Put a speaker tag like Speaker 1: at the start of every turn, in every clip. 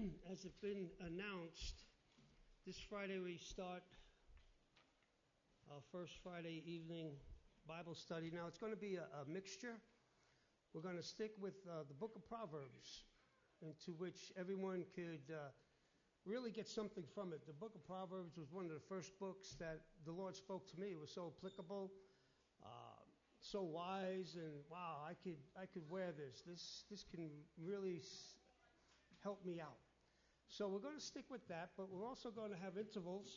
Speaker 1: as it's been announced, this Friday we start our first Friday evening Bible study. Now it's going to be a mixture. We're going to stick with the book of Proverbs, into which everyone could really get something from it. The book of Proverbs was one of the first books that the Lord spoke to me. It was so applicable, so wise, and wow, I could wear this. This can really help me out. So we're going to stick with that, but we're also going to have intervals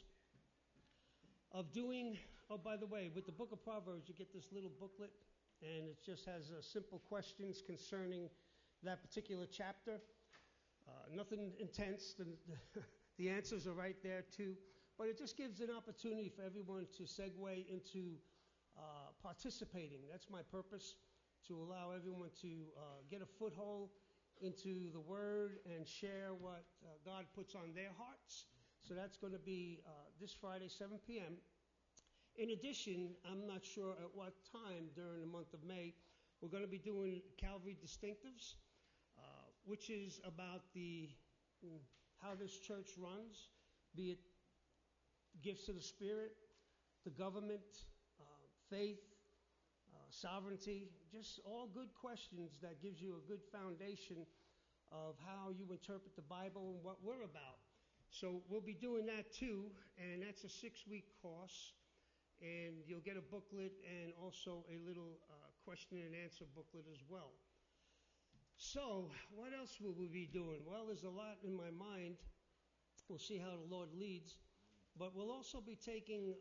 Speaker 1: of doing, oh, by the way, with the book of Proverbs, you get this little booklet, and it just has simple questions concerning that particular chapter. Nothing intense. The answers are right there, too. But it just gives an opportunity for everyone to segue into participating. That's my purpose, to allow everyone to get a foothold into the Word and share what God puts on their hearts. So that's going to be this Friday, 7 p.m. In addition, I'm not sure at what time during the month of May, we're going to be doing Calvary Distinctives, which is about how this church runs, be it gifts of the Spirit, the government, faith, sovereignty, just all good questions that gives you a good foundation of how you interpret the Bible and what we're about. So we'll be doing that too, and that's a 6-week course, and you'll get a booklet and also a little question and answer booklet as well. So what else will we be doing? Well, there's a lot in my mind. We'll see how the Lord leads, but we'll also be taking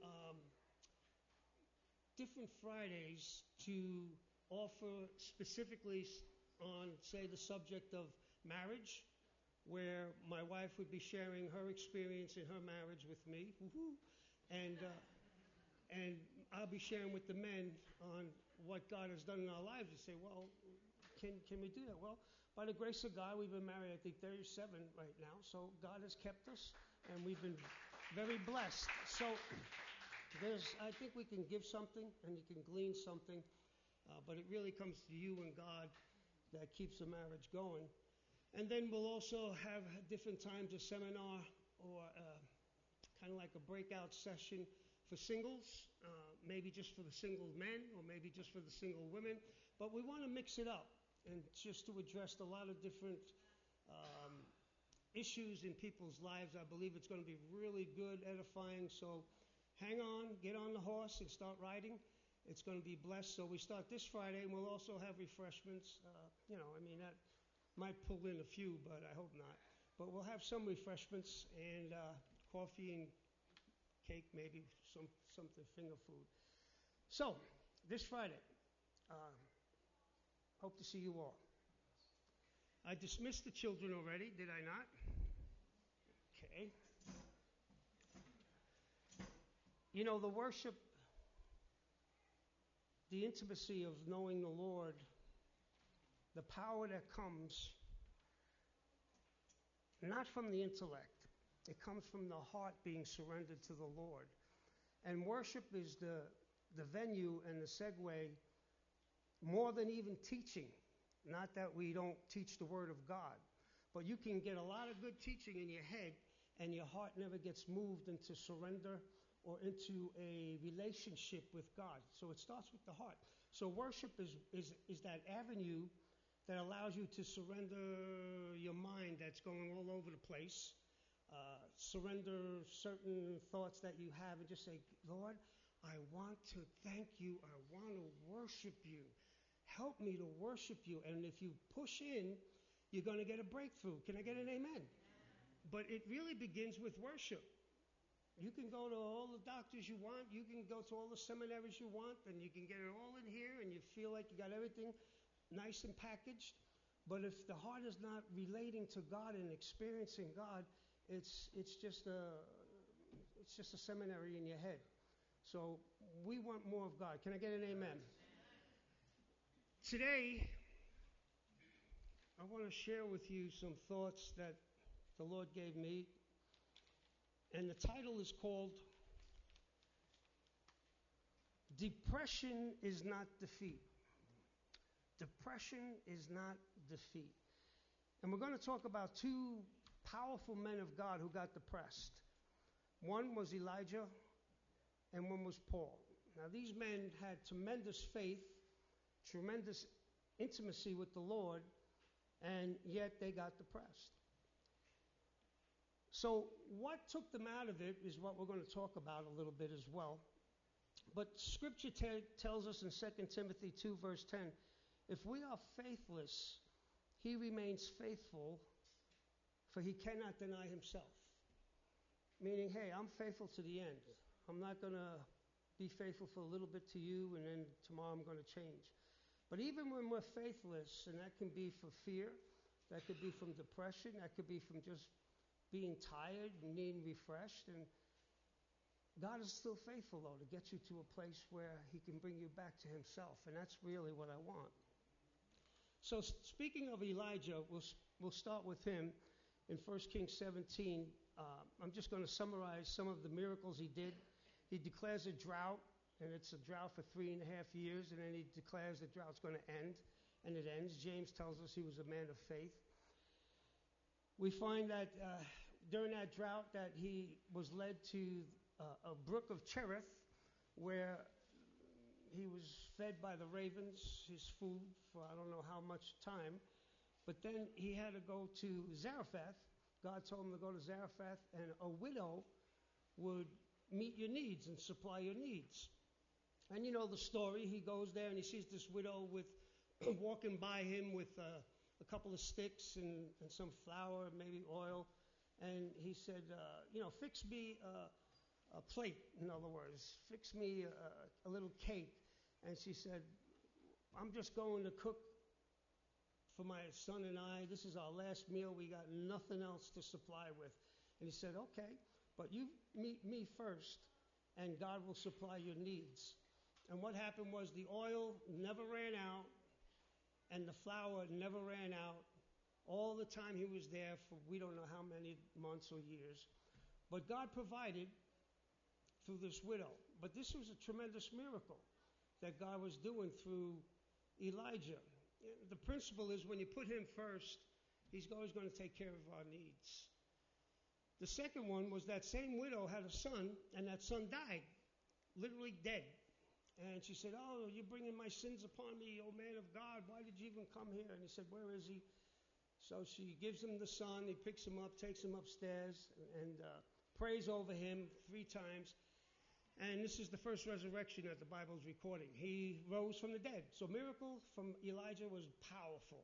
Speaker 1: different Fridays to offer specifically on, say, the subject of marriage, where my wife would be sharing her experience in her marriage with me, and I'll be sharing with the men on what God has done in our lives. You say, well, can we do that? Well, by the grace of God, we've been married, I think, 37 right now, so God has kept us, and we've been very blessed. So I think we can give something and you can glean something, but it really comes to you and God that keeps the marriage going. And then we'll also have different times a seminar or kind of like a breakout session for singles, maybe just for the single men or maybe just for the single women. But we want to mix it up and just to address a lot of different issues in people's lives. I believe it's going to be really good, edifying. So hang on, get on the horse and start riding. It's going to be blessed. So we start this Friday, and we'll also have refreshments. That might pull in a few, but I hope not. But we'll have some refreshments and coffee and cake, maybe something, finger food. So this Friday, hope to see you all. I dismissed the children already, did I not? Okay. The worship, the intimacy of knowing the Lord, the power that comes not from the intellect, it comes from the heart being surrendered to the Lord. And worship is the venue and the segue more than even teaching. Not that we don't teach the Word of God, but you can get a lot of good teaching in your head and your heart never gets moved into surrender or into a relationship with God. So it starts with the heart. So worship is that avenue that allows you to surrender your mind that's going all over the place, surrender certain thoughts that you have and just say, Lord, I want to thank you. I want to worship you. Help me to worship you. And if you push in, you're going to get a breakthrough. Can I get an amen? But it really begins with worship. You can go to all the doctors you want. You can go to all the seminaries you want, and you can get it all in here, and you feel like you got everything nice and packaged. But if the heart is not relating to God and experiencing God, it's just a seminary in your head. So we want more of God. Can I get an amen? Today, I want to share with you some thoughts that the Lord gave me. And the title is called Depression is Not Defeat. Depression is not defeat. And we're going to talk about two powerful men of God who got depressed. One was Elijah, and one was Paul. Now, these men had tremendous faith, tremendous intimacy with the Lord, and yet they got depressed. So what took them out of it is what we're going to talk about a little bit as well. But Scripture tells us in 2 Timothy 2, verse 10, if we are faithless, he remains faithful, for he cannot deny himself. Meaning, hey, I'm faithful to the end. I'm not going to be faithful for a little bit to you, and then tomorrow I'm going to change. But even when we're faithless, and that can be for fear, that could be from depression, that could be from just being tired and needing refreshed, and God is still faithful, though, to get you to a place where he can bring you back to himself, and that's really what I want. So speaking of Elijah, we'll start with him in 1 Kings 17. I'm just going to summarize some of the miracles he did. He declares a drought, and it's a drought for 3.5 years, and then he declares the drought's going to end, and it ends. James tells us he was a man of faith. We find that during that drought that he was led to a brook of Cherith, where he was fed by the ravens, his food, for I don't know how much time. But then he had to go to Zarephath. God told him to go to Zarephath, and a widow would meet your needs and supply your needs. And you know the story. He goes there and he sees this widow with walking by him with a couple of sticks and some flour, maybe oil. And he said, fix me a plate, in other words. Fix me a little cake. And she said, I'm just going to cook for my son and I. This is our last meal. We got nothing else to supply with. And he said, okay, but you meet me first, and God will supply your needs. And what happened was the oil never ran out, and the flour never ran out. All the time he was there for we don't know how many months or years. But God provided through this widow. But this was a tremendous miracle that God was doing through Elijah. The principle is when you put him first, he's always going to take care of our needs. The second one was that same widow had a son, and that son died, literally dead. And she said, oh, you're bringing my sins upon me, oh man of God, why did you even come here? And he said, where is he? So she gives him the son, he picks him up, takes him upstairs, and prays over him 3 times. And this is the first resurrection that the Bible is recording. He rose from the dead. So miracle from Elijah was powerful.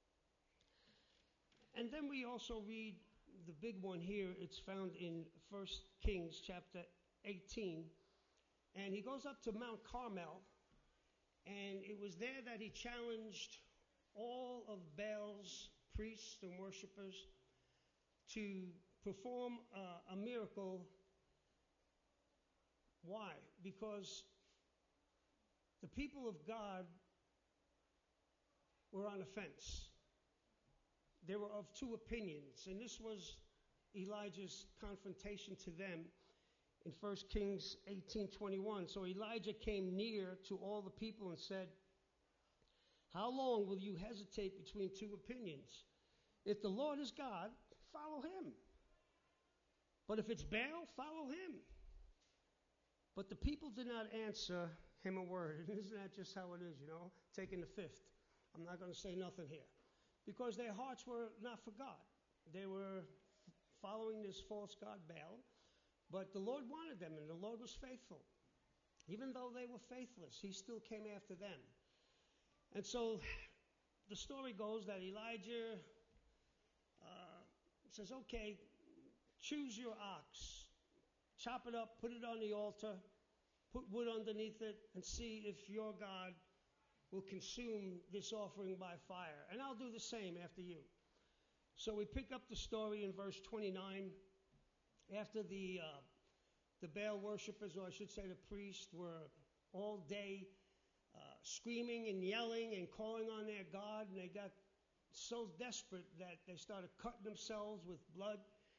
Speaker 1: And then we also read the big one here. It's found in 1 Kings chapter 18. And he goes up to Mount Carmel. And it was there that he challenged all of Baal's priests and worshipers to perform a miracle. Why? Because the people of God were on the fence. They were of 2 opinions, and this was Elijah's confrontation to them in 1 Kings 18:21. So Elijah came near to all the people and said, how long will you hesitate between 2 opinions? If the Lord is God, follow him. But if it's Baal, follow him. But the people did not answer him a word. And isn't that just how it is, taking the fifth? I'm not going to say nothing here. Because their hearts were not for God. They were following this false god Baal. But the Lord wanted them, and the Lord was faithful. Even though they were faithless, he still came after them. And so the story goes that Elijah says, okay, choose your ox. Chop it up, put it on the altar, put wood underneath it, and see if your God will consume this offering by fire. And I'll do the same after you. So we pick up the story in verse 29. After the Baal worshippers, or I should say the priests, were all day screaming and yelling and calling on their God, and they got so desperate that they started cutting themselves with blood.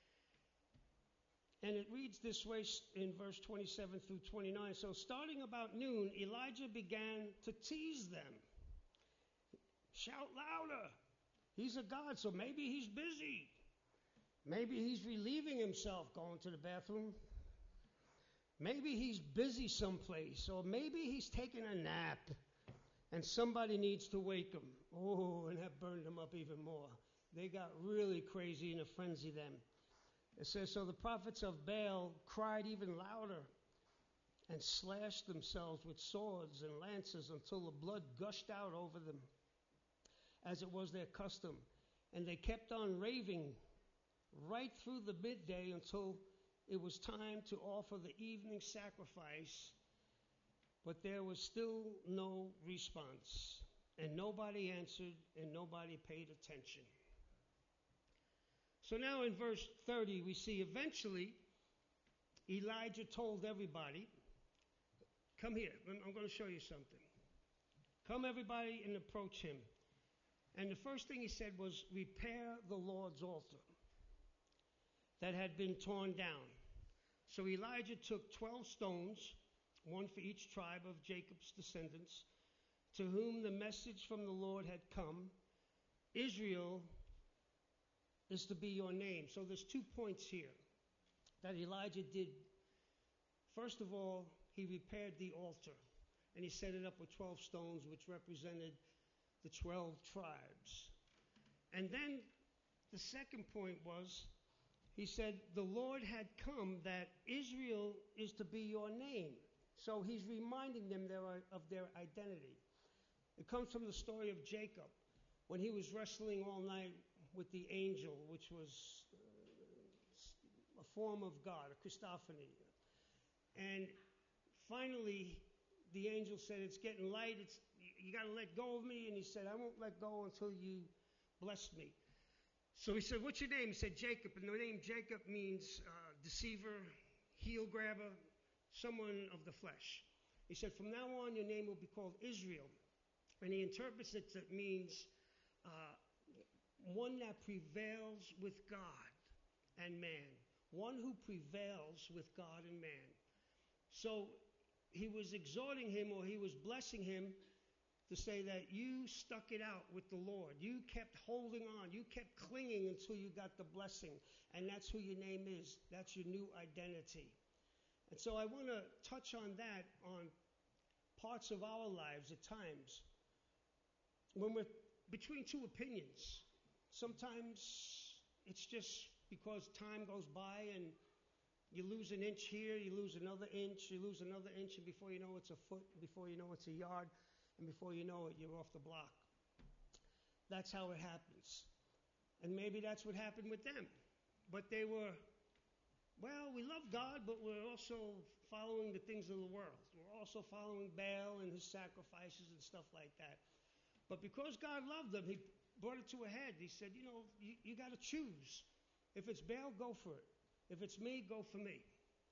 Speaker 1: And it reads this way in verse 27 through 29. So starting about noon, Elijah began to tease them. Shout louder. He's a god, so maybe he's busy. Maybe he's relieving himself going to the bathroom. Maybe he's busy someplace, or maybe he's taking a nap and somebody needs to wake him. Oh, and that burned them up even more. They got really crazy in a frenzy then. It says, so the prophets of Baal cried even louder and slashed themselves with swords and lances until the blood gushed out over them, as it was their custom. And they kept on raving right through the midday until it was time to offer the evening sacrifice, but there was still no response, and nobody answered, and nobody paid attention. So now in verse 30, we see eventually Elijah told everybody, come here, I'm going to show you something. Come everybody and approach him. And the first thing he said was, repair the Lord's altar that had been torn down. So Elijah took 12 stones, one for each tribe of Jacob's descendants, to whom the message from the Lord had come. Israel is to be your name. So there's 2 points here that Elijah did. First of all, he repaired the altar, and he set it up with 12 stones, which represented the 12 tribes. And then the second point was, he said, the Lord had come, that Israel is to be your name. So he's reminding them of their identity. It comes from the story of Jacob, when he was wrestling all night with the angel, which was a form of God, a Christophany. And finally, the angel said, it's getting light, you got to let go of me. And he said, I won't let go until you bless me. So he said, what's your name? He said, Jacob. And the name Jacob means deceiver, heel grabber, someone of the flesh. He said, from now on, your name will be called Israel. And he interprets it that means one that prevails with God and man. One who prevails with God and man. So he was exhorting him, or he was blessing him, to say that you stuck it out with the Lord. You kept holding on. You kept clinging until you got the blessing. And that's who your name is. That's your new identity. And so I want to touch on that, on parts of our lives at times. When we're between two opinions, sometimes it's just because time goes by and you lose an inch here, you lose another inch, you lose another inch, and before you know it's a foot, before you know it's a yard, and before you know it, you're off the block. That's how it happens. And maybe that's what happened with them. But they were, well, we love God, but we're also following the things of the world. We're also following Baal and his sacrifices and stuff like that. But because God loved them, he brought it to a head. He said, you got to choose. If it's Baal, go for it. If it's me, go for me.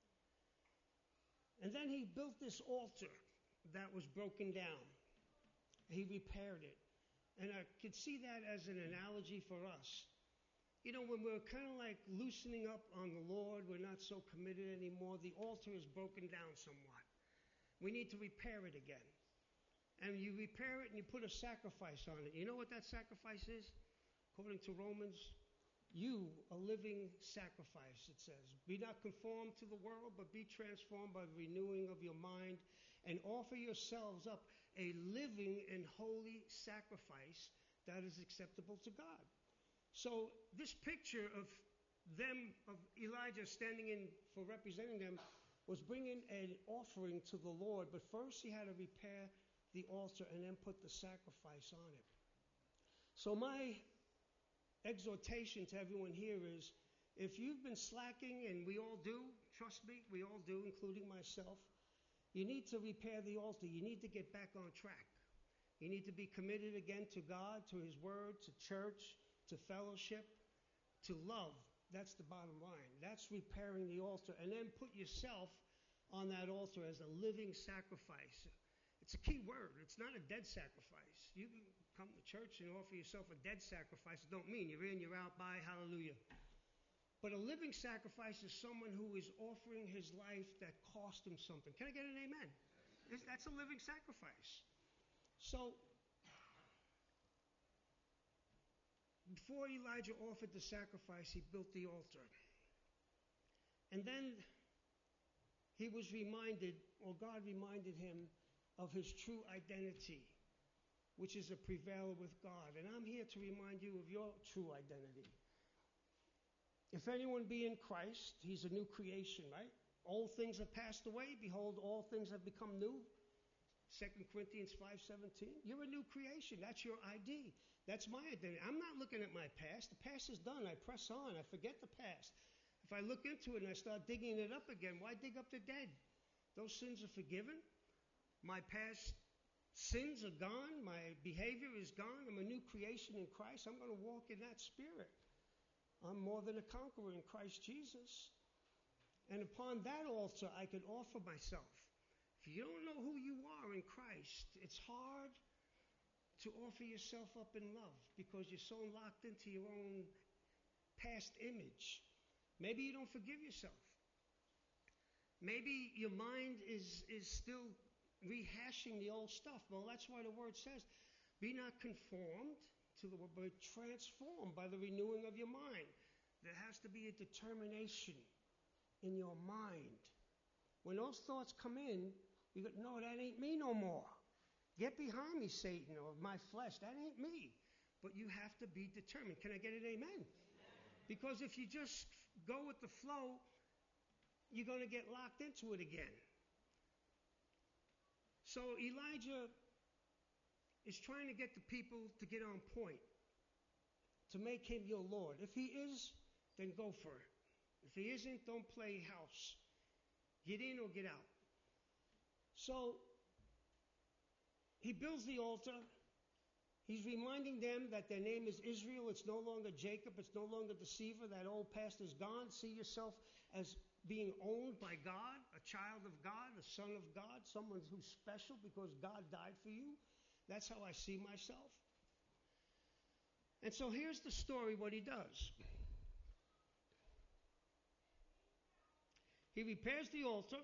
Speaker 1: And then he built this altar that was broken down. He repaired it. And I could see that as an analogy for us. When we're kind of like loosening up on the Lord, we're not so committed anymore, the altar is broken down somewhat. We need to repair it again. And you repair it and you put a sacrifice on it. You know what that sacrifice is? According to Romans, you, a living sacrifice, it says. Be not conformed to the world, but be transformed by the renewing of your mind, and offer yourselves up a living and holy sacrifice that is acceptable to God. So this picture of them, of Elijah standing in for representing them, was bringing an offering to the Lord. But first he had to repair the altar and then put the sacrifice on it. So my exhortation to everyone here is, if you've been slacking, and we all do, trust me, we all do, including myself, you need to repair the altar. You need to get back on track. You need to be committed again to God, to his word, to church, to fellowship, to love. That's the bottom line. That's repairing the altar. And then put yourself on that altar as a living sacrifice. It's a key word. It's not a dead sacrifice. You can come to church and offer yourself a dead sacrifice. It don't mean you're in, you're out, bye, hallelujah. But a living sacrifice is someone who is offering his life that cost him something. Can I get an amen? That's a living sacrifice. So before Elijah offered the sacrifice, he built the altar. And then he was reminded, or God reminded him, of his true identity, which is a prevailer with God. And I'm here to remind you of your true identity. If anyone be in Christ, he's a new creation, right? Old things have passed away. Behold, all things have become new. 2 Corinthians 5:17. You're a new creation. That's your ID. That's my identity. I'm not looking at my past. The past is done. I press on. I forget the past. If I look into it and I start digging it up again, why dig up the dead? Those sins are forgiven. My past sins are gone. My behavior is gone. I'm a new creation in Christ. I'm going to walk in that spirit. I'm more than a conqueror in Christ Jesus. And upon that altar, I can offer myself. If you don't know who you are in Christ, it's hard to offer yourself up in love because you're so locked into your own past image. Maybe you don't forgive yourself. Maybe your mind is still rehashing the old stuff. Well, that's why the word says, be not conformed to the world, but transformed by the renewing of your mind. There has to be a determination in your mind. When those thoughts come in, you go, no, that ain't me no more. Get behind me, Satan, or my flesh. That ain't me. But you have to be determined. Can I get an amen? Because if you just go with the flow, you're going to get locked into it again. So Elijah is trying to get the people to get on point, to make him your Lord. If he is, then go for it. If he isn't, don't play house. Get in or get out. So he builds the altar. He's reminding them that their name is Israel. It's no longer Jacob. It's no longer deceiver. That old past is gone. See yourself as being owned by God, a child of God, a son of God, someone who's special because God died for you. That's how I see myself. And so here's the story, what he does. He repairs the altar.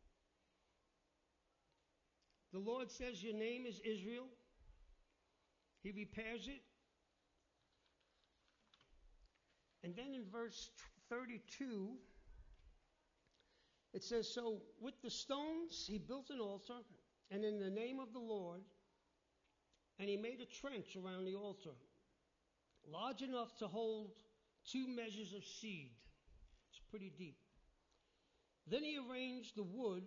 Speaker 1: The Lord says, your name is Israel. He repairs it. And then in verse 32, it says, so with the stones he built an altar, and in the name of the Lord, and he made a trench around the altar, large enough to hold 2 measures of seed. It's pretty deep. Then he arranged the wood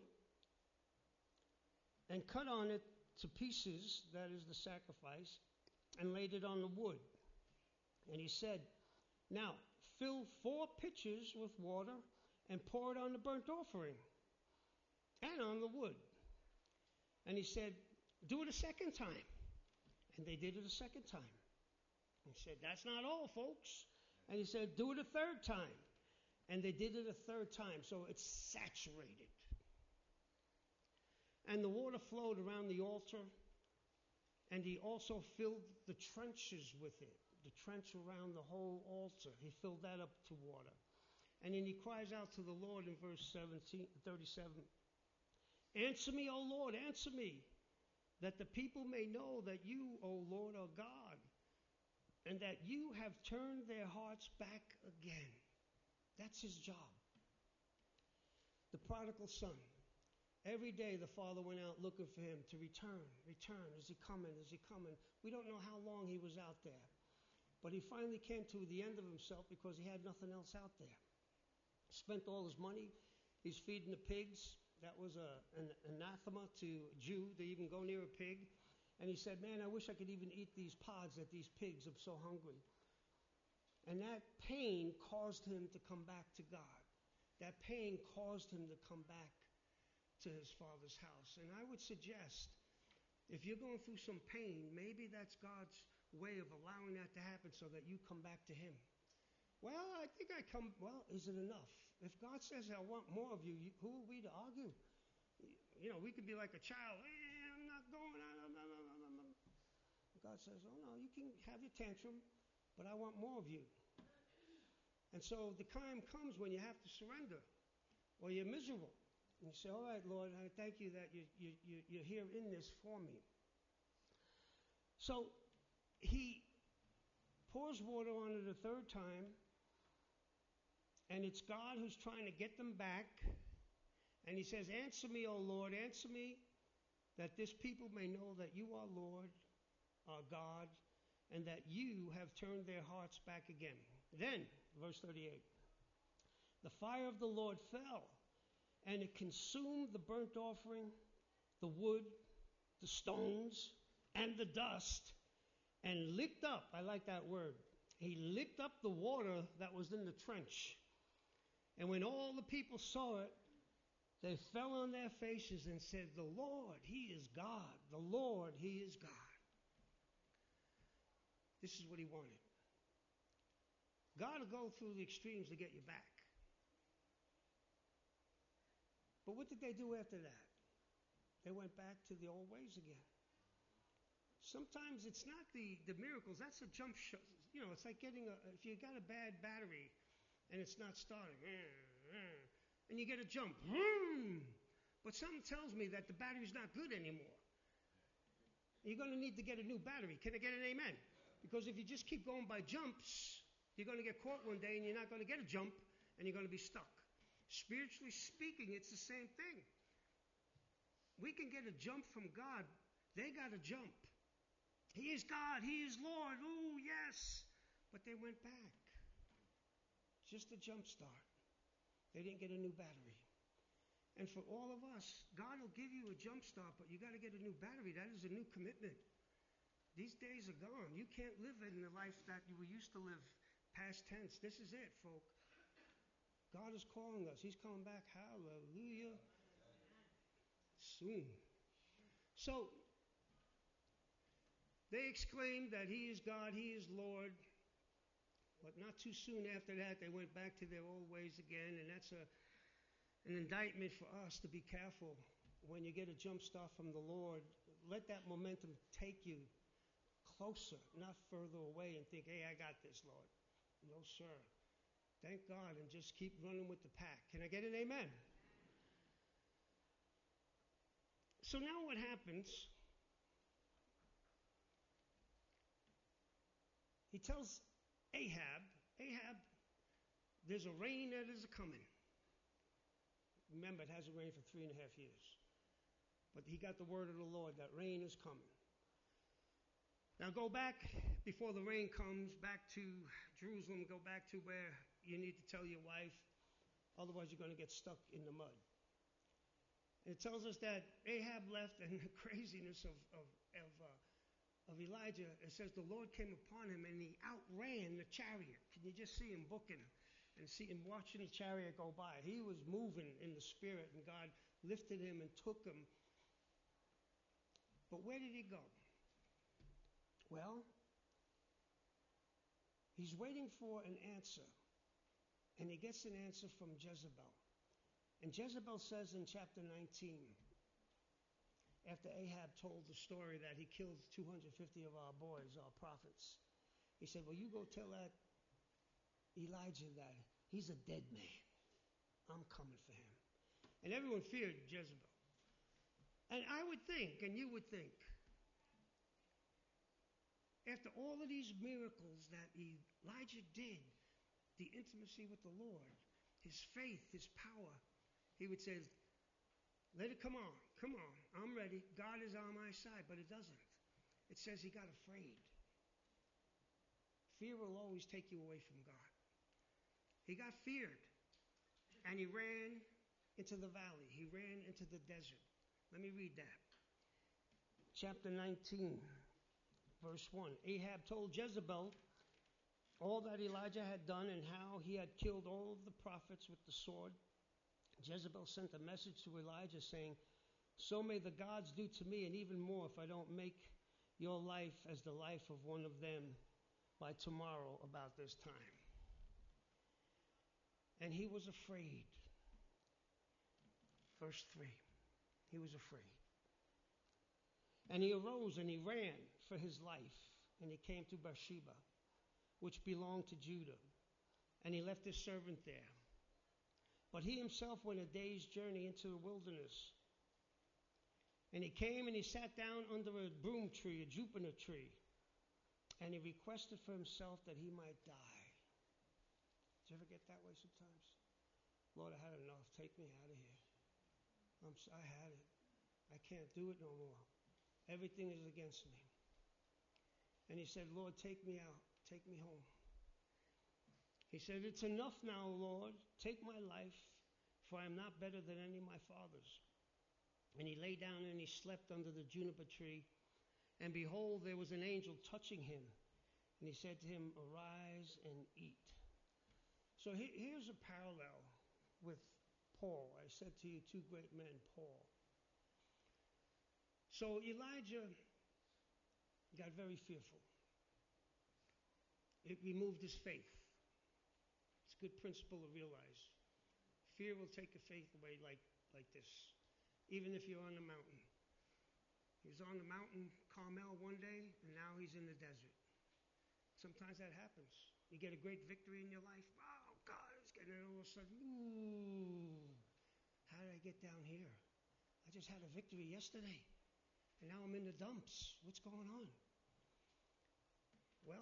Speaker 1: and cut on it to pieces, that is the sacrifice, and laid it on the wood. And he said, now fill 4 pitchers with water and pour it on the burnt offering and on the wood. And he said, do it a second time. And they did it a second time. He said, that's not all, folks. And he said, do it a third time. And they did it a third time. So it's saturated. And the water flowed around the altar, and he also filled the trenches with it, the trench around the whole altar. He filled that up to water. And then he cries out to the Lord in verse 37, answer me, O Lord, answer me, that the people may know that you, O Lord, are God, and that you have turned their hearts back again. That's his job. The prodigal son. Every day the father went out looking for him to return. Is he coming? Is he coming? We don't know how long he was out there. But he finally came to the end of himself because he had nothing else out there. Spent all his money. He's feeding the pigs. That was an anathema to a Jew to even go near a pig. And he said, man, I wish I could even eat these pods that these pigs are so hungry. And that pain caused him to come back to God. That pain caused him to come back to his father's house. And I would suggest, if you're going through some pain, maybe that's God's way of allowing that to happen so that you come back to him. Well, I think well, is it enough? If God says, I want more of you, who are we to argue? You know, we could be like a child. I'm not going. God says, oh no, you can have your tantrum, but I want more of you. And so the time comes when you have to surrender, or you're miserable. And you say, all right, Lord, I thank you that you're here in this for me. So he pours water on it a third time, and it's God who's trying to get them back. And he says, answer me, O Lord, answer me, that this people may know that you are Lord, our God, and that you have turned their hearts back again. Then, verse 38, the fire of the Lord fell, and it consumed the burnt offering, the wood, the stones, and the dust, and licked up, I like that word, he licked up the water that was in the trench. And when all the people saw it, they fell on their faces and said, the Lord, he is God. The Lord, he is God. This is what he wanted. God will go through the extremes to get you back. But what did they do after that? They went back to the old ways again. Sometimes it's not the miracles. That's a jump shot. You know, it's like getting if you got a bad battery and it's not starting, and you get a jump, but something tells me that the battery's not good anymore. You're going to need to get a new battery. Can I get an amen? Because if you just keep going by jumps, you're going to get caught one day and you're not going to get a jump and you're going to be stuck. Spiritually speaking, it's the same thing. We can get a jump from God. They got a jump. He is God. He is Lord. Oh, yes. But they went back. Just a jump start. They didn't get a new battery. And for all of us, God will give you a jump start, but you got to get a new battery. That is a new commitment. These days are gone. You can't live in the life that you used to live, past tense. This is it, folk. God is calling us. He's coming back. Hallelujah. Soon. So, they exclaimed that he is God, he is Lord. But not too soon after that, they went back to their old ways again. And that's an indictment for us to be careful when you get a jump start from the Lord. Let that momentum take you closer, not further away, and think, hey, I got this, Lord. No, sir. Thank God, and just keep running with the pack. Can I get an amen? So now what happens? He tells Ahab, there's a rain that is coming. Remember, it hasn't rained for 3.5 years. But he got the word of the Lord that rain is coming. Now go back, before the rain comes, back to Jerusalem, go back to where you need to tell your wife, otherwise you're going to get stuck in the mud. And it tells us that Ahab left, and the craziness of Elijah, it says the Lord came upon him and he outran the chariot. Can you just see him booking and see him watching the chariot go by? He was moving in the spirit, and God lifted him and took him. But where did he go? Well, he's waiting for an answer, and he gets an answer from Jezebel. And Jezebel says in chapter 19, after Ahab told the story that he killed 250 of our boys, our prophets, he said, well, you go tell that Elijah that he's a dead man. I'm coming for him. And everyone feared Jezebel. And I would think, and you would think, after all of these miracles that Elijah did, the intimacy with the Lord, his faith, his power, he would say, let it come on, I'm ready. God is on my side, but it doesn't. It says he got afraid. Fear will always take you away from God. He got feared, and he ran into the valley. He ran into the desert. Let me read that. Chapter 19, verse 1. Ahab told Jezebel all that Elijah had done and how he had killed all of the prophets with the sword. Jezebel sent a message to Elijah saying, so may the gods do to me, and even more if I don't make your life as the life of one of them by tomorrow about this time. And he was afraid. Verse 3. He was afraid. And he arose and he ran for his life, and he came to Beersheba, which belonged to Judah, and he left his servant there. But he himself went a day's journey into the wilderness. And he came and he sat down under a broom tree, a juniper tree. And he requested for himself that he might die. Did you ever get that way sometimes? Lord, I had enough. Take me out of here. I had it. I can't do it no more. Everything is against me. And he said, Lord, take me out. Take me home. He said, it's enough now, Lord. Take my life, for I am not better than any of my fathers. And he lay down and he slept under the juniper tree. And behold, there was an angel touching him. And he said to him, arise and eat. So here's a parallel with Paul. I said to you, two great men, Paul. So Elijah got very fearful. It removed his faith. It's a good principle to realize. Fear will take your faith away like this, even if you're on the mountain. He was on the mountain Carmel one day, and now he's in the desert. Sometimes that happens. You get a great victory in your life. Oh, God, it's getting it all of a sudden. Ooh, how did I get down here? I just had a victory yesterday, and now I'm in the dumps. What's going on? Well,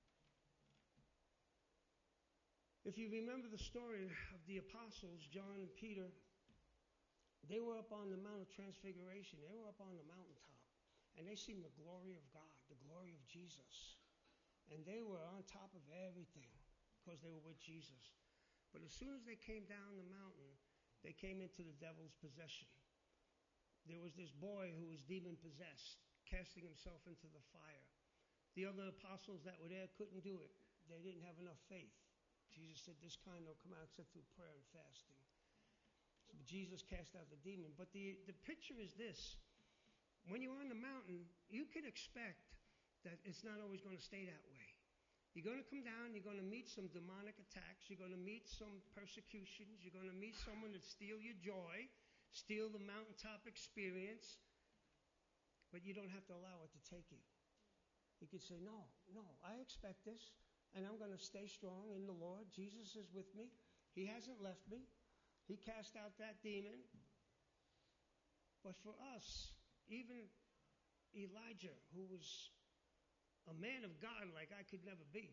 Speaker 1: if you remember the story of the apostles, John and Peter, they were up on the Mount of Transfiguration. They were up on the mountaintop, and they seen the glory of God, the glory of Jesus. And they were on top of everything because they were with Jesus. But as soon as they came down the mountain, they came into the devil's possession. There was this boy who was demon-possessed, casting himself into the fire. The other apostles that were there couldn't do it. They didn't have enough faith. Jesus said, this kind don't come out except through prayer and fasting. So Jesus cast out the demon. But the picture is this. When you're on the mountain, you can expect that it's not always going to stay that way. You're going to come down, you're going to meet some demonic attacks, you're going to meet some persecutions, you're going to meet someone that steal your joy, steal the mountaintop experience, but you don't have to allow it to take you. You can say, no, I expect this, and I'm going to stay strong in the Lord. Jesus is with me. He hasn't left me. He cast out that demon. But for us, even Elijah, who was a man of God like I could never be,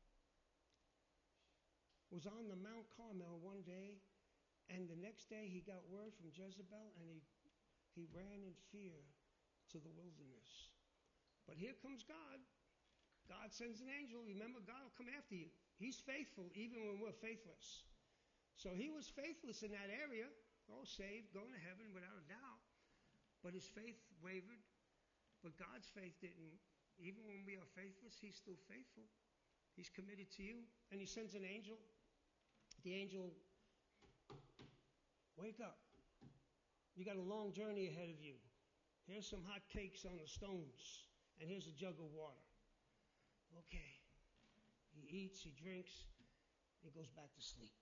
Speaker 1: was on the Mount Carmel one day, and the next day he got word from Jezebel, and he ran in fear to the wilderness. But here comes God. God sends an angel. Remember, God will come after you. He's faithful even when we're faithless. So he was faithless in that area, all saved, going to heaven without a doubt. But his faith wavered. But God's faith didn't. Even when we are faithless, he's still faithful. He's committed to you. And he sends an angel. The angel, wake up. You got a long journey ahead of you. Here's some hot cakes on the stones. And here's a jug of water. Okay. He eats, he drinks, he goes back to sleep.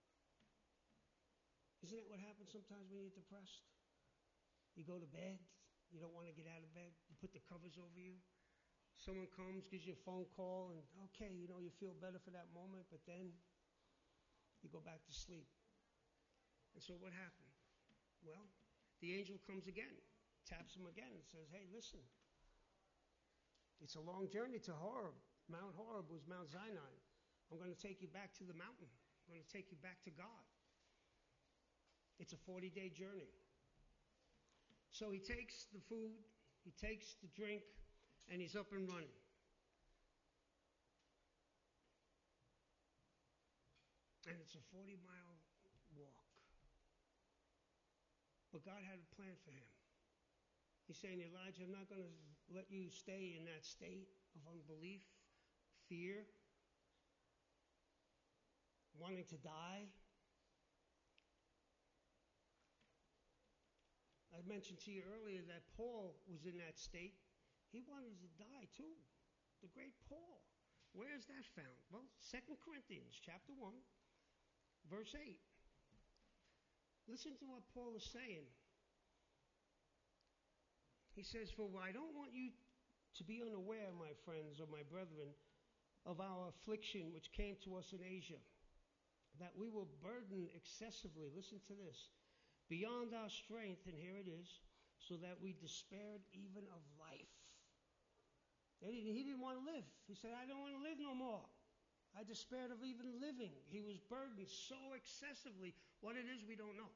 Speaker 1: Isn't that what happens sometimes when you're depressed? You go to bed, you don't want to get out of bed, you put the covers over you. Someone comes, gives you a phone call, and okay, you feel better for that moment, but then you go back to sleep. And so what happened? Well, the angel comes again, taps him again, and says, hey, listen, it's a long journey to Horeb. Mount Horeb was Mount Sinai. I'm going to take you back to the mountain. I'm going to take you back to God. It's a 40-day journey. So he takes the food, he takes the drink, and he's up and running. And it's a 40-mile walk. But God had a plan for him. He's saying, Elijah, I'm not going to let you stay in that state of unbelief, fear, wanting to die. I mentioned to you earlier that Paul was in that state. He wanted to die too. The great Paul. Where is that found? Well, 2 Corinthians chapter 1, verse 8. Listen to what Paul is saying. He says, for I don't want you to be unaware, my friends or my brethren, of our affliction which came to us in Asia, that we were burdened excessively, listen to this, beyond our strength, and here it is, so that we despaired even of life. He didn't want to live. He said, I don't want to live no more. I despaired of even living. He was burdened so excessively. What it is, we don't know.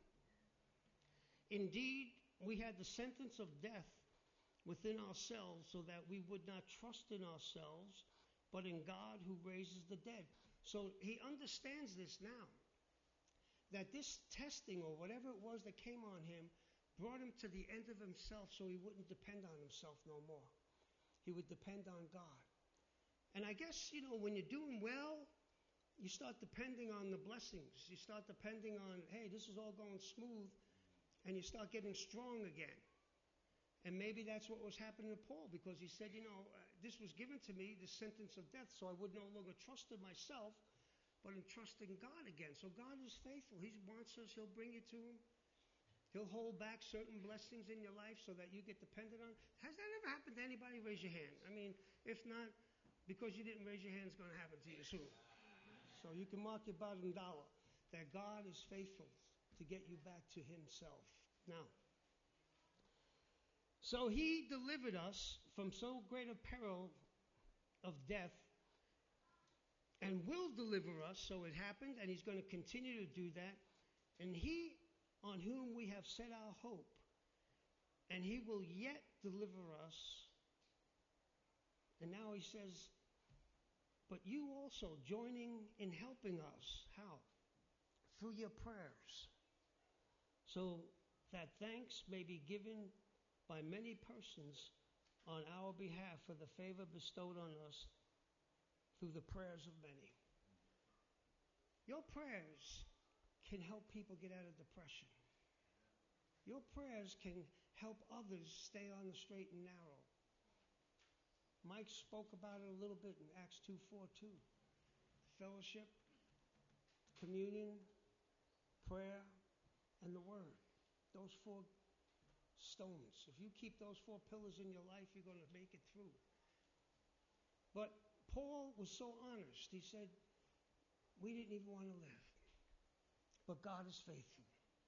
Speaker 1: Indeed, we had the sentence of death within ourselves so that we would not trust in ourselves, but in God who raises the dead. So he understands this now, that this testing or whatever it was that came on him brought him to the end of himself so he wouldn't depend on himself no more. He would depend on God. And I guess, when you're doing well, you start depending on the blessings. You start depending on, hey, this is all going smooth, and you start getting strong again. And maybe that's what was happening to Paul, because he said, this was given to me, the sentence of death, so I would no longer trust in myself, but in trusting God again. So God is faithful. He wants us. He'll bring you to him. He'll hold back certain blessings in your life so that you get dependent on. Has that ever happened to anybody? Raise your hand. I mean, if not, because you didn't raise your hand, it's going to happen to you soon. So you can mark your bottom dollar that God is faithful to get you back to himself. Now, so he delivered us from so great a peril of death and will deliver us. So it happened, and he's going to continue to do that. And he on whom we have set our hope, and he will yet deliver us. And now he says, but you also joining in helping us. How? Through your prayers. So that thanks may be given by many persons on our behalf for the favor bestowed on us through the prayers of many. Your prayers can help people get out of depression. Your prayers can help others stay on the straight and narrow. Mike spoke about it a little bit in Acts 2:4 too. Fellowship, communion, prayer, and the word. Those 4 stones. If you keep those 4 pillars in your life, you're going to make it through. But Paul was so honest. He said, we didn't even want to live. But God is faithful.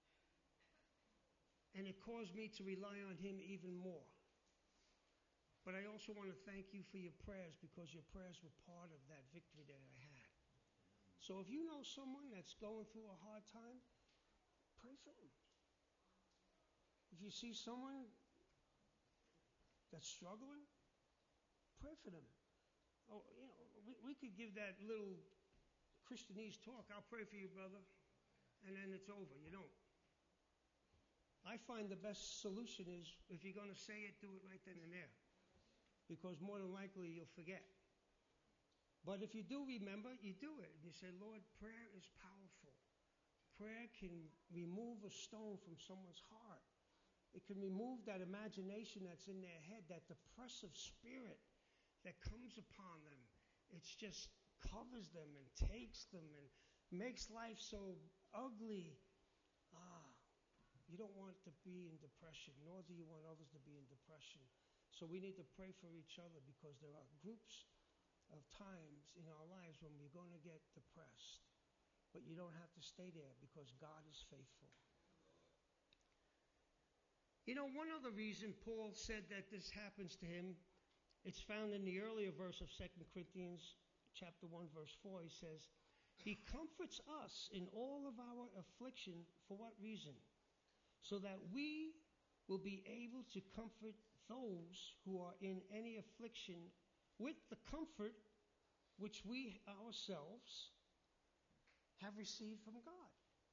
Speaker 1: And it caused me to rely on him even more. But I also want to thank you for your prayers, because your prayers were part of that victory that I had. So if you know someone that's going through a hard time, pray for them. If you see someone that's struggling, pray for them. Oh, we could give that little Christianese talk. I'll pray for you, brother. And then it's over. You don't. I find the best solution is, if you're going to say it, do it right then and there. Because more than likely you'll forget. But if you do remember, you do it. And you say, Lord, prayer is powerful. Prayer can remove a stone from someone's heart. It can remove that imagination that's in their head, that depressive spirit that comes upon them. It just covers them and takes them and makes life so ugly. You don't want to be in depression, nor do you want others to be in depression. So we need to pray for each other, because there are groups of times in our lives when we're going to get depressed. But you don't have to stay there, because God is faithful. One other reason Paul said that this happens to him, it's found in the earlier verse of 2 Corinthians chapter 1, verse 4. He says, he comforts us in all of our affliction. For what reason? So that we will be able to comfort those who are in any affliction with the comfort which we ourselves have received from God.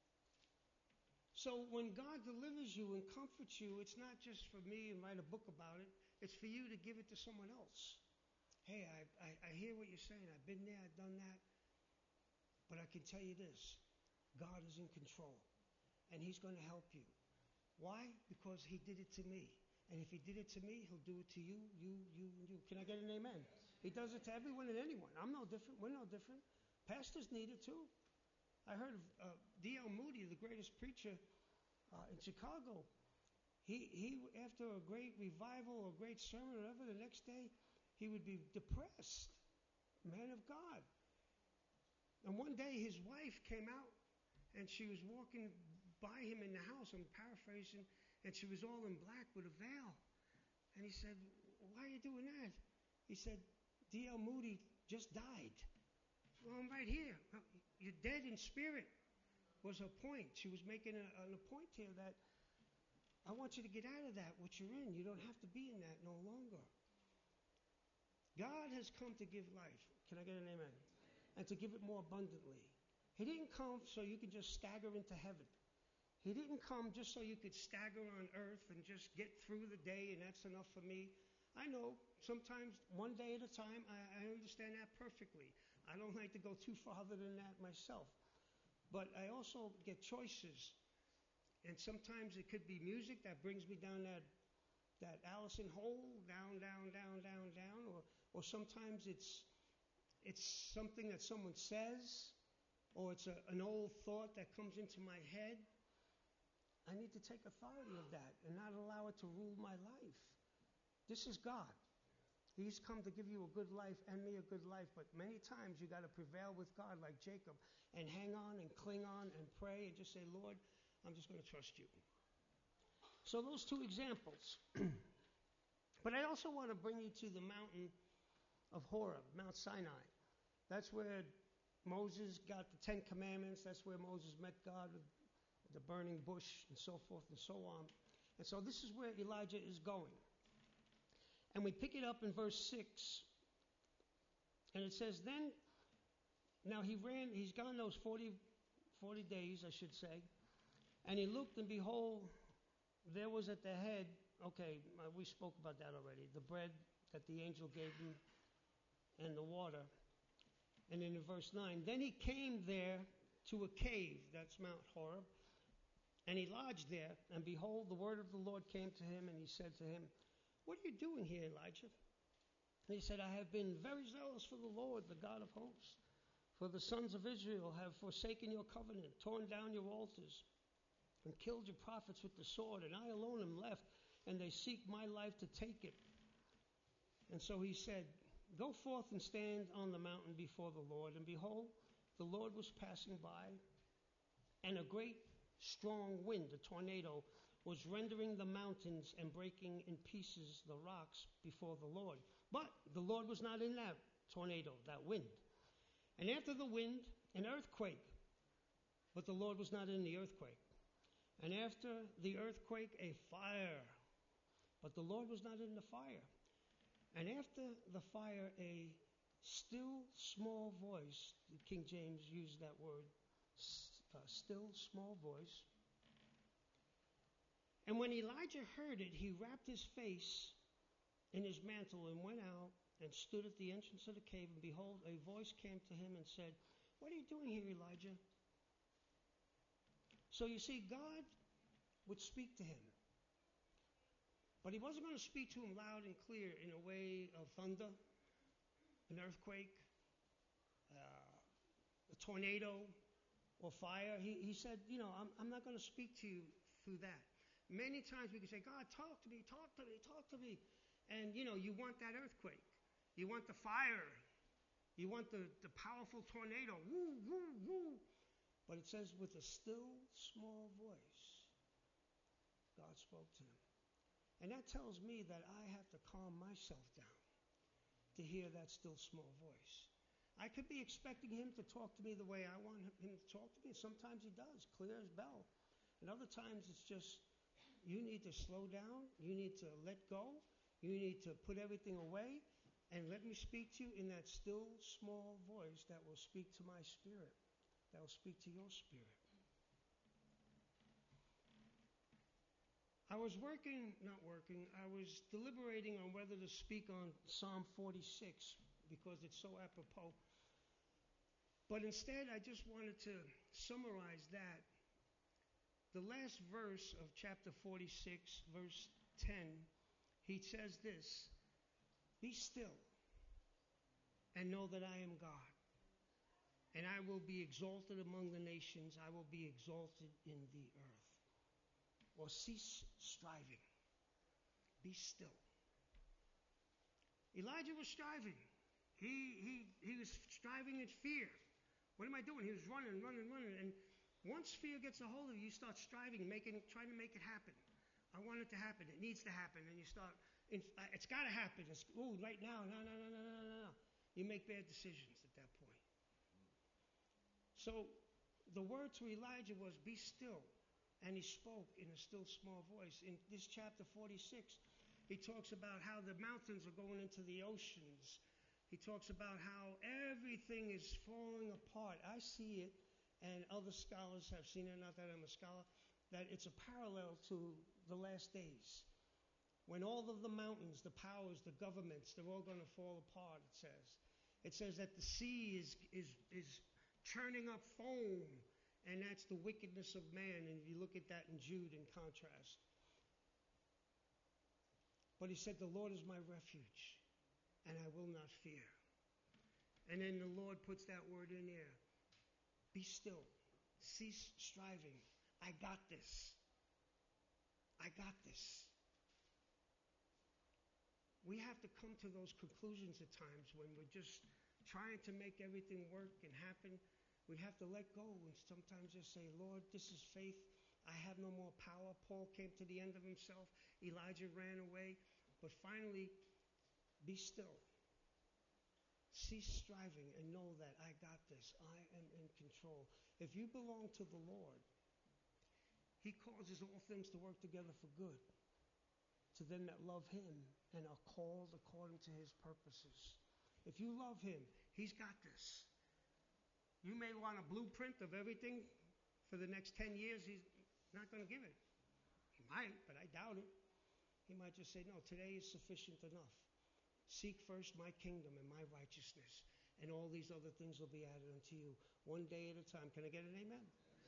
Speaker 1: So when God delivers you and comforts you, it's not just for me and write a book about it. It's for you to give it to someone else. Hey, I hear what you're saying. I've been there, I've done that. But I can tell you this. God is in control. And he's going to help you. Why? Because he did it to me. And if he did it to me, he'll do it to you, and you. Can I get an amen? He does it to everyone and anyone. I'm no different. We're no different. Pastors need it too. I heard of D.L. Moody, the greatest preacher in Chicago. He after a great revival or a great sermon or whatever, the next day he would be depressed. Man of God. And one day his wife came out and she was walking by him in the house. I'm paraphrasing. And she was all in black with a veil. And he said, why are you doing that? He said, D.L. Moody just died. Well, I'm right here. You're dead in spirit, was her point. She was making a point here that I want you to get out of that, what you're in. You don't have to be in that no longer. God has come to give life. Can I get an amen? And to give it more abundantly. He didn't come so you could just stagger into heaven. He didn't come just so you could stagger on earth and just get through the day and that's enough for me. I know sometimes one day at a time, I understand that perfectly. I don't like to go too farther than that myself. But I also get choices. And sometimes it could be music that brings me down that Allison hole, down, down, down, down, down. Or sometimes it's something that someone says, or it's an old thought that comes into my head. I need to take authority of that and not allow it to rule my life. This is God. He's come to give you a good life and me a good life, but many times you got to prevail with God like Jacob and hang on and cling on and pray and just say, Lord, I'm just going to trust you. So those two examples. But I also want to bring you to the mountain of Horeb, Mount Sinai. That's where Moses got the 10 Commandments. That's where Moses met God with the burning bush and so forth and so on. And so this is where Elijah is going. And we pick it up in verse 6. And it says, then, now he's gone those 40 days, I should say. And he looked, and behold, there was at the head, we spoke about that already, the bread that the angel gave him and the water. And then in verse 9, then he came there to a cave, that's Mount Horeb, and he lodged there. And behold, the word of the Lord came to him, and he said to him, what are you doing here, Elijah? And he said, I have been very zealous for the Lord, the God of hosts. For the sons of Israel have forsaken your covenant, torn down your altars, and killed your prophets with the sword, and I alone am left, and they seek my life to take it. And so he said, go forth and stand on the mountain before the Lord. And behold, the Lord was passing by, and a great strong wind, a tornado, was rendering the mountains and breaking in pieces the rocks before the Lord. But the Lord was not in that tornado, that wind. And after the wind, an earthquake. But the Lord was not in the earthquake. And after the earthquake, a fire. But the Lord was not in the fire. And after the fire, a still small voice. King James used that word, still small voice. And when Elijah heard it, he wrapped his face in his mantle and went out and stood at the entrance of the cave. And behold, a voice came to him and said, what are you doing here, Elijah? So you see, God would speak to him. But he wasn't going to speak to him loud and clear in a way of thunder, an earthquake, a tornado, or fire. He said, I'm not going to speak to you through that. Many times we can say, God, talk to me, talk to me, talk to me. And, you want that earthquake. You want the fire. You want the powerful tornado. Woo, woo, woo. But it says, with a still, small voice, God spoke to him. And that tells me that I have to calm myself down to hear that still, small voice. I could be expecting him to talk to me the way I want him to talk to me. Sometimes he does, clear as bell. And other times it's just, you need to slow down. You need to let go. You need to put everything away and let me speak to you in that still, small voice that will speak to my spirit, that will speak to your spirit. I was I was deliberating on whether to speak on Psalm 46 because it's so apropos. But instead, I just wanted to summarize that. The last verse of chapter 46, verse 10, he says this, be still and know that I am God. And I will be exalted among the nations. I will be exalted in the earth. Or cease striving. Be still. Elijah was striving. He was striving in fear. What am I doing? He was running. And once fear gets a hold of you, you start striving, trying to make it happen. I want it to happen. It needs to happen. And you start It's got to happen. Right now. No. You make bad decisions at that point. So the word to Elijah was, be still. And he spoke in a still small voice. In this chapter 46, he talks about how the mountains are going into the oceans. He talks about how everything is falling apart. I see it, and other scholars have seen it, not that I'm a scholar, that it's a parallel to the last days. When all of the mountains, the powers, the governments, they're all going to fall apart, it says. It says that the sea is churning up foam, and that's the wickedness of man. And you look at that in Jude in contrast. But he said, the Lord is my refuge, and I will not fear. And then the Lord puts that word in there. Be still. Cease striving. I got this. I got this. We have to come to those conclusions at times when we're just trying to make everything work and happen. We have to let go and sometimes just say, Lord, this is faith. I have no more power. Paul came to the end of himself. Elijah ran away. But finally, be still. Cease striving and know that I got this. I am in control. If you belong to the Lord, he causes all things to work together for good to them that love him and are called according to his purposes. If you love him, he's got this. You may want a blueprint of everything for the next 10 years. He's not going to give it. He might, but I doubt it. He might just say, no, today is sufficient enough. Seek first my kingdom and my righteousness, and all these other things will be added unto you one day at a time. Can I get an amen?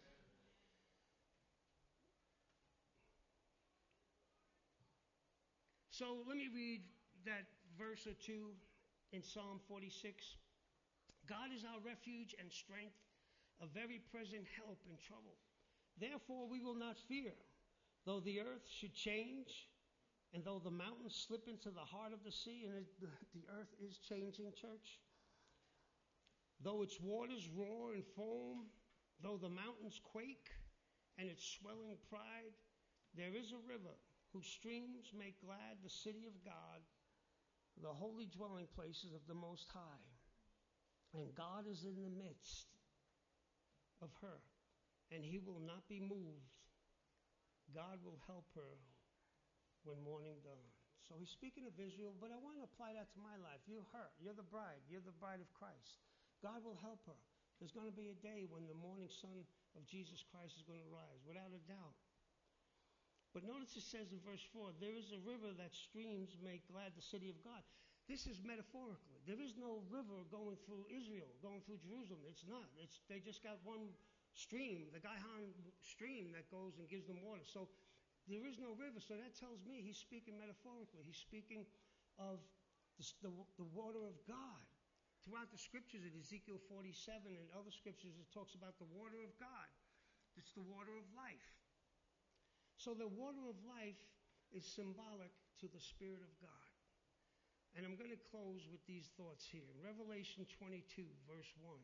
Speaker 1: So let me read that verse or two in Psalm 46. God is our refuge and strength, a very present help in trouble. Therefore we will not fear, though the earth should change, and though the mountains slip into the heart of the sea. And the earth is changing, church. Though its waters roar and foam, though the mountains quake, and its swelling pride, there is a river whose streams make glad the city of God, the holy dwelling places of the Most High. And God is in the midst of her, and he will not be moved. God will help her when morning dawns. So he's speaking of Israel, but I want to apply that to my life. You're her. You're the bride. You're the bride of Christ. God will help her. There's going to be a day when the morning sun of Jesus Christ is going to rise, without a doubt. But notice it says in verse 4, there is a river that streams make glad the city of God. This is metaphorically. There is no river going through Israel, going through Jerusalem. It's not. They just got one stream, the Gihon stream that goes and gives them water. So there is no river. So that tells me he's speaking metaphorically. He's speaking of the water of God. Throughout the scriptures, in Ezekiel 47 and other scriptures, it talks about the water of God. It's the water of life. So the water of life is symbolic to the Spirit of God. And I'm going to close with these thoughts here. Revelation 22, verse 1.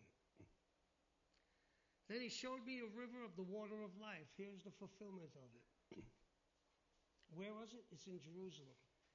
Speaker 1: Then he showed me a river of the water of life. Here's the fulfillment of it. Where was it? It's in Jerusalem.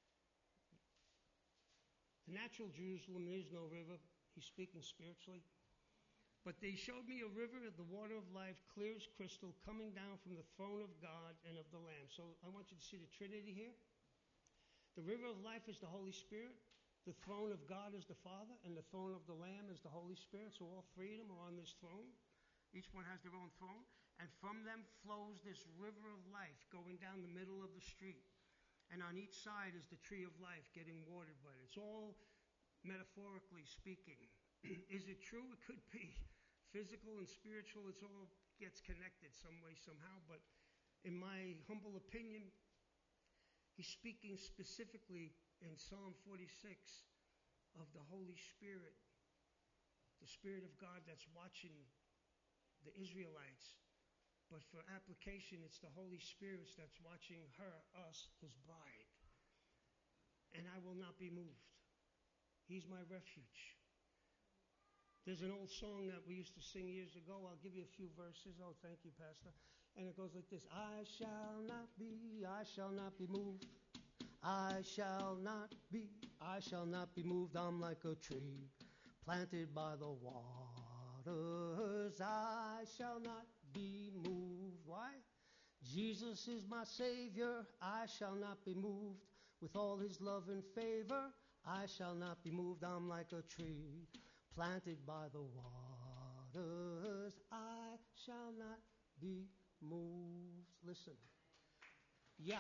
Speaker 1: The natural Jerusalem, there is no river. He's speaking spiritually. But they showed me a river of the water of life, clear as crystal, coming down from the throne of God and of the Lamb. So I want you to see the Trinity here. The river of life is the Holy Spirit. The throne of God is the Father, and the throne of the Lamb is the Holy Spirit. So all three of them are on this throne. Each one has their own throne. And from them flows this river of life going down the middle of the street. And on each side is the tree of life getting watered by it. It's all metaphorically speaking. Is it true? It could be. Physical and spiritual, it all gets connected some way, somehow. But in my humble opinion, he's speaking specifically in Psalm 46 of the Holy Spirit, the Spirit of God that's watching the Israelites. But for application, it's the Holy Spirit that's watching her, us, his bride. And I will not be moved. He's my refuge. There's an old song that we used to sing years ago. I'll give you a few verses. Oh, thank you, Pastor. And it goes like this. I shall not be moved. I shall not be moved. I'm like a tree planted by the waters. I shall not be moved. Why? Jesus is my Savior. I shall not be moved. With all his love and favor, I shall not be moved. I'm like a tree planted by the waters. I shall not be moved. Listen. Yeah.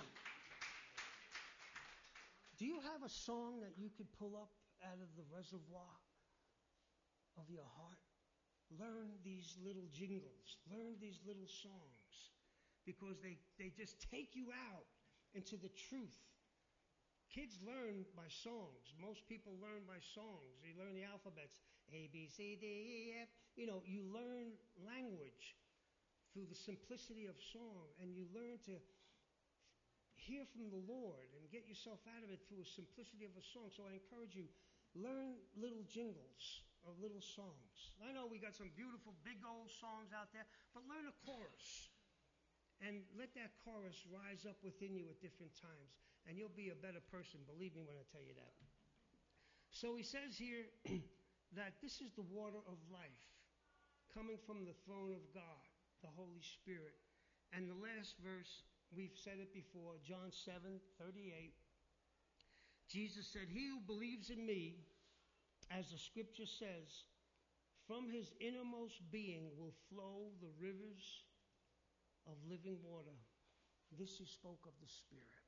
Speaker 1: Do you have a song that you could pull up out of the reservoir of your heart? Learn these little jingles. Learn these little songs. Because they just take you out into the truth. Kids learn by songs. Most people learn by songs. You learn the alphabets. A, B, C, D, E, F. You know, you learn language through the simplicity of song. And you learn to hear from the Lord and get yourself out of it through the simplicity of a song. So I encourage you, learn little jingles of little songs. I know we got some beautiful big old songs out there, but learn a chorus. And let that chorus rise up within you at different times. And you'll be a better person, believe me when I tell you that. So he says here that this is the water of life coming from the throne of God, the Holy Spirit. And the last verse, we've said it before, John 7:38. Jesus said, "He who believes in me, as the scripture says, from his innermost being will flow the rivers of living water." This he spoke of the Spirit.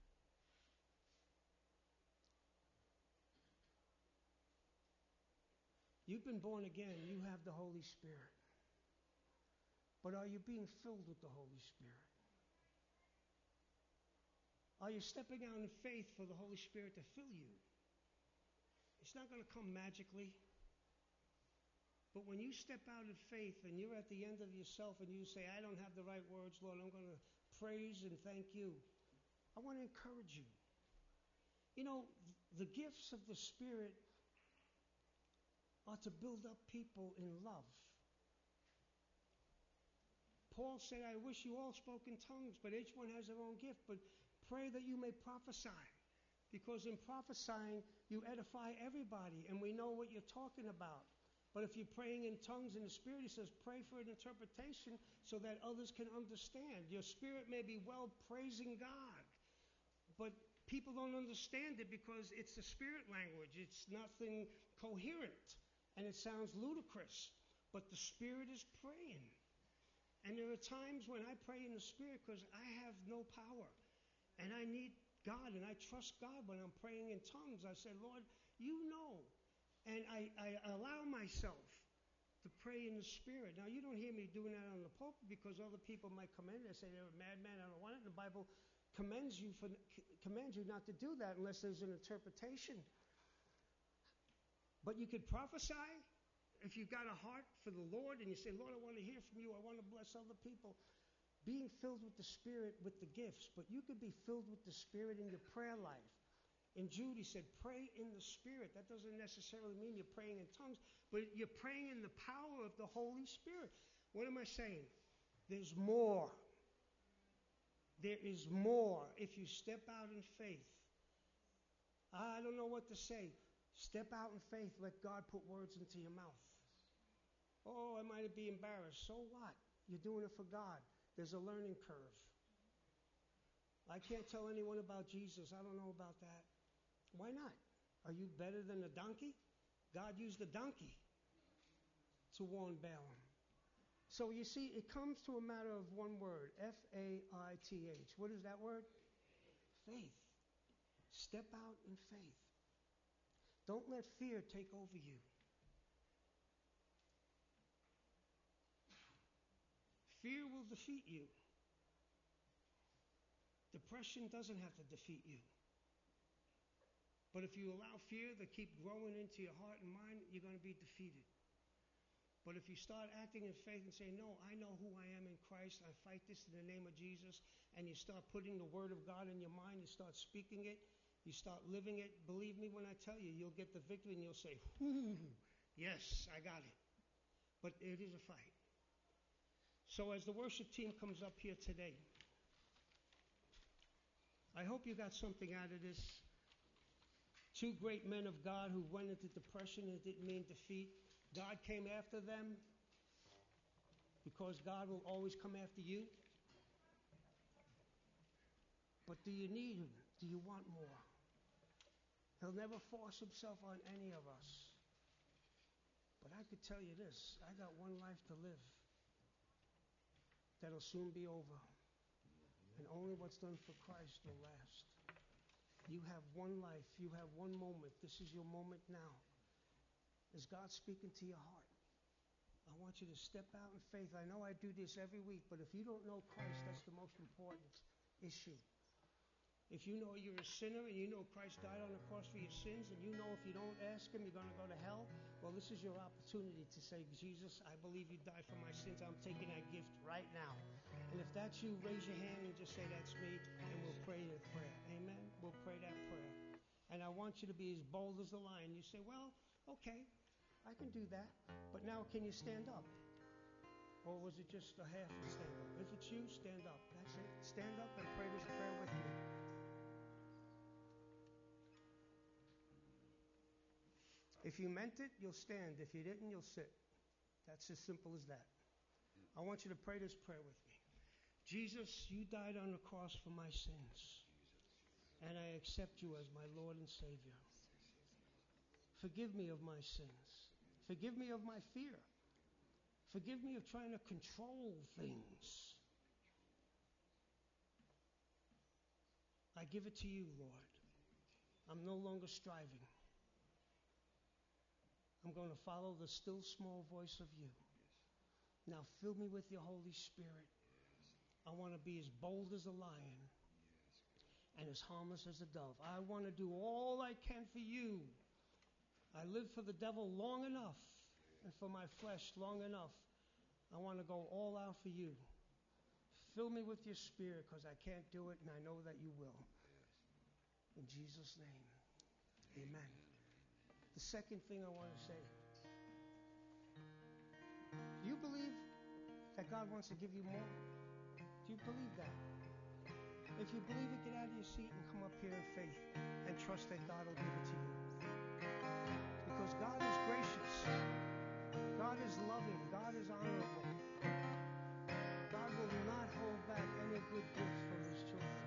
Speaker 1: You've been born again. You have the Holy Spirit. But are you being filled with the Holy Spirit? Are you stepping out in faith for the Holy Spirit to fill you? It's not going to come magically. But when you step out in faith and you're at the end of yourself and you say, "I don't have the right words, Lord, I'm going to praise and thank you," I want to encourage you. You know, the gifts of the Spirit are to build up people in love. Paul said, "I wish you all spoke in tongues, but each one has their own gift. But pray that you may prophesy, because in prophesying, you edify everybody, and we know what you're talking about. But if you're praying in tongues in the Spirit," he says, "pray for an interpretation so that others can understand." Your spirit may be well praising God, but people don't understand it because it's the Spirit language. It's nothing coherent, and it sounds ludicrous. But the Spirit is praying. And there are times when I pray in the Spirit because I have no power. And I need God, and I trust God when I'm praying in tongues. I say, "Lord, you know." And I allow myself to pray in the Spirit. Now, you don't hear me doing that on the pulpit because other people might come in and say they're a madman, I don't want it. The Bible commands you not to do that unless there's an interpretation. But you could prophesy if you've got a heart for the Lord and you say, "Lord, I want to hear from you. I want to bless other people." Being filled with the Spirit with the gifts, but you could be filled with the Spirit in your prayer life. In Jude, he said, pray in the Spirit. That doesn't necessarily mean you're praying in tongues, but you're praying in the power of the Holy Spirit. What am I saying? There's more. There is more if you step out in faith. I don't know what to say. Step out in faith. Let God put words into your mouth. Oh, I might be embarrassed. So what? You're doing it for God. There's a learning curve. I can't tell anyone about Jesus. I don't know about that. Why not? Are you better than a donkey? God used a donkey to warn Balaam. So you see, it comes to a matter of one word, F-A-I-T-H. What is that word? Faith. Step out in faith. Don't let fear take over you. Fear will defeat you. Depression doesn't have to defeat you. But if you allow fear to keep growing into your heart and mind, you're going to be defeated. But if you start acting in faith and say, "No, I know who I am in Christ. I fight this in the name of Jesus," and you start putting the word of God in your mind, you start speaking it, you start living it, believe me when I tell you, you'll get the victory and you'll say, "Whoo, yes, I got it." But it is a fight. So as the worship team comes up here today, I hope you got something out of this. Two great men of God who went into depression and it didn't mean defeat. God came after them because God will always come after you. But do you need him? Do you want more? He'll never force himself on any of us. But I could tell you this, I got one life to live that'll soon be over. And only what's done for Christ will last. You have one life, you have one moment. This is your moment now. Is God speaking to your heart? I want you to step out in faith. I know I do this every week, but if you don't know Christ, that's the most important issue. If you know you're a sinner and you know Christ died on the cross for your sins, and you know if you don't ask him, you're going to go to hell, well, this is your opportunity to say, Jesus, I believe you died for my sins. I'm taking that gift right now. And if that's you, raise your hand and just say, that's me, and we'll pray that prayer. Amen? We'll pray that prayer. And I want you to be as bold as a lion. You say, well, okay, I can do that. But now can you stand up? Or was it just a half and stand up? If it's you, stand up. That's it. Stand up and pray this prayer with me. If you meant it, you'll stand. If you didn't, you'll sit. That's as simple as that. I want you to pray this prayer with me. Jesus, you died on the cross for my sins, and I accept you as my Lord and Savior. Forgive me of my sins. Forgive me of my fear. Forgive me of trying to control things. I give it to you, Lord. I'm no longer striving. I'm going to follow the still small voice of you. Now fill me with your Holy Spirit. I want to be as bold as a lion and as harmless as a dove. I want to do all I can for you. I lived for the devil long enough and for my flesh long enough. I want to go all out for you. Fill me with your Spirit because I can't do it and I know that you will. In Jesus' name, amen. The second thing I want to say, do you believe that God wants to give you more? Do you believe that? If you believe it, get out of your seat and come up here in faith and trust that God will give it to you. Because God is gracious. God is loving. God is honorable. God will not hold back any good gift from his children.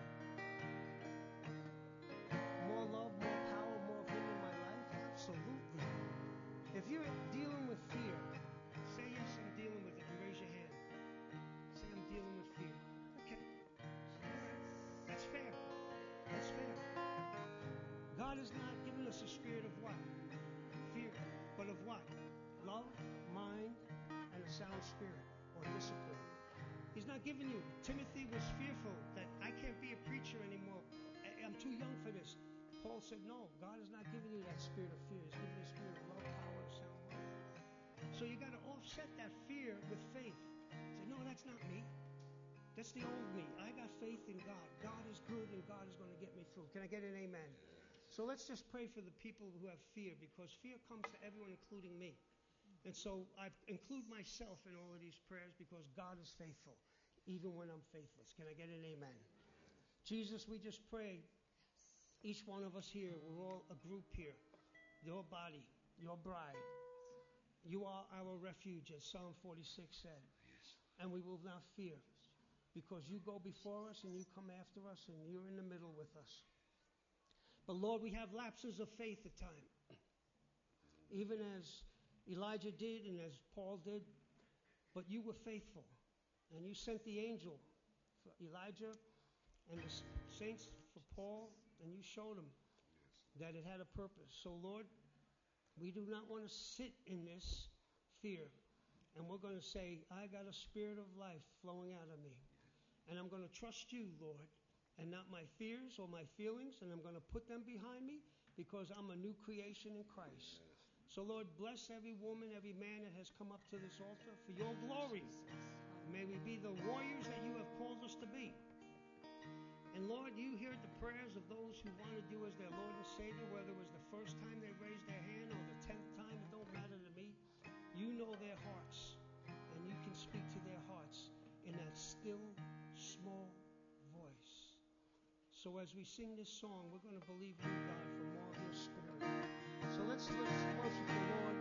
Speaker 1: More love, more power, more of him in my life? Absolutely. If you're dealing with fear, say yes, I'm dealing with it, and raise your hand. Say I'm dealing with fear. Okay. All right. That's fair. That's fair. God has not given us a spirit of what? Fear. But of what? Love, mind, and a sound spirit, or discipline. He's not giving you. Timothy was fearful that I can't be a preacher anymore. I'm too young for this. Paul said, no, God is not giving you that spirit of fear. He's giving you a spirit of love, power, and sound mind. So you got to offset that fear with faith. Say, no, that's not me. That's the old me. I got faith in God. God is good and God is going to get me through. Can I get an amen? So let's just pray for the people who have fear, because fear comes to everyone, including me. And so I include myself in all of these prayers because God is faithful, even when I'm faithless. Can I get an amen? Jesus, we just pray, each one of us here, we're all a group here, your body, your bride. You are our refuge, as Psalm 46 said. And we will not fear, because you go before us and you come after us and you're in the middle with us. But Lord, we have lapses of faith at times. Even as Elijah did and as Paul did, but you were faithful. And you sent the angel for Elijah and the saints for Paul, and you showed them that it had a purpose. So Lord, we do not want to sit in this fear. And we're going to say, I got a spirit of life flowing out of me. And I'm going to trust you, Lord, and not my fears or my feelings, and I'm going to put them behind me because I'm a new creation in Christ. So, Lord, bless every woman, every man that has come up to this altar for your glory. May we be the warriors that you have called us to be. And, Lord, you hear the prayers of those who wanted you as their Lord and Savior, whether it was the first time they raised their hand or the 10th time. It don't matter to me. You know their hearts, and you can speak to their hearts in that still, small voice. So as we sing this song, we're going to believe you, God, for more of your Spirit. So let's worship the Lord.